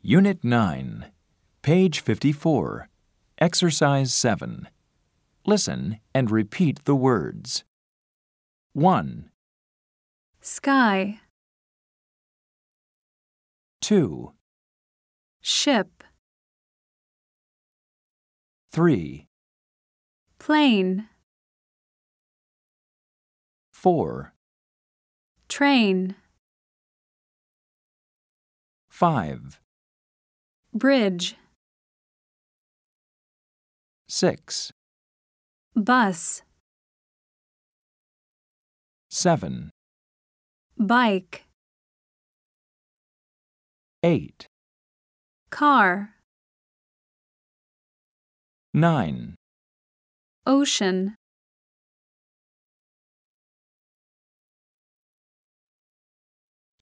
Unit 9, page 54, Exercise 7. Listen and repeat the words. 1, Sky, 2, ship, 3, plane, 4, train, 5, bridge, 6, bus, 7, bike, 8, car, 9. ocean.